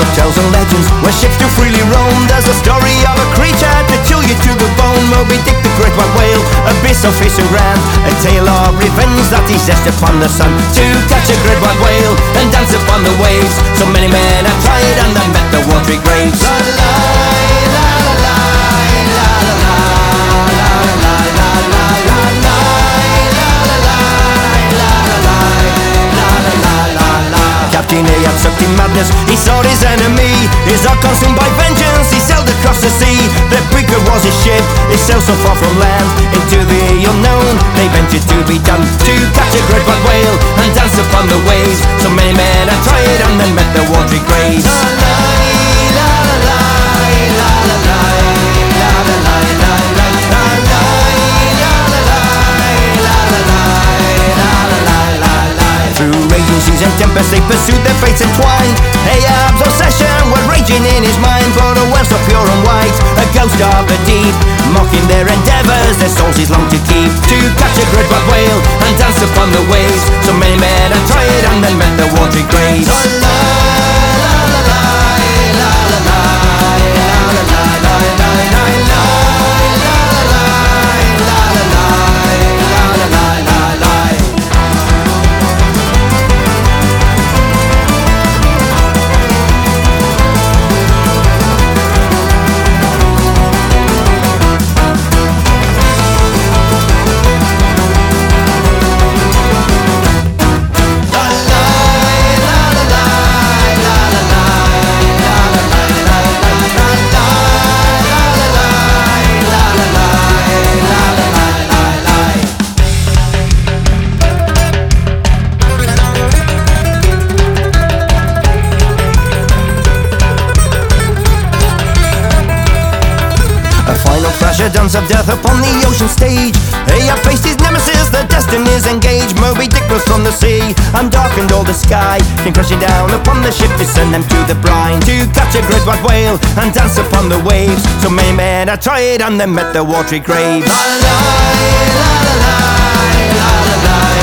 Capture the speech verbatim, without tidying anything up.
tales and legends where ships do freely roam. There's a story of a creature to chill you to the bone. Moby Dick, the great white whale, a beast so fierce and grand, a tale of revenge that he sets upon the sun. To catch a great white whale and dance upon the waves, so many men have tried and they met the watery graves. La la la la la la la la la la la la. Captain Ahab sucked in madness, he sought his enemy. His heart consumed by vengeance, he sailed across the sea. The Beaker was his ship, it sailed so far from land. Into the unknown, they ventured to be done. To catch a great white whale and dance upon the waves, so many men had tried and then met the watery graves. La la la la la la la la la la la la la. Through raging seas and tempests they pursued their fates entwined. Ahab's obsession was raging in his mind, for the whale so pure and white, a ghost of the deep, mocking their endeavours, their souls he's longed to keep. To catch a great white whale and dance upon the waves, so many men had tried and then met the watery graves. La la la la la la la la la la la. Dance of death upon the ocean stage. Ahab faced his nemesis, the destinies engaged. Moby Dick rose from the sea and darkened all the sky, came crashing down upon the ship to send them to the brine. To catch a great white whale and dance upon the waves, so many men had tried and then met the watery graves. La la la la la la la la.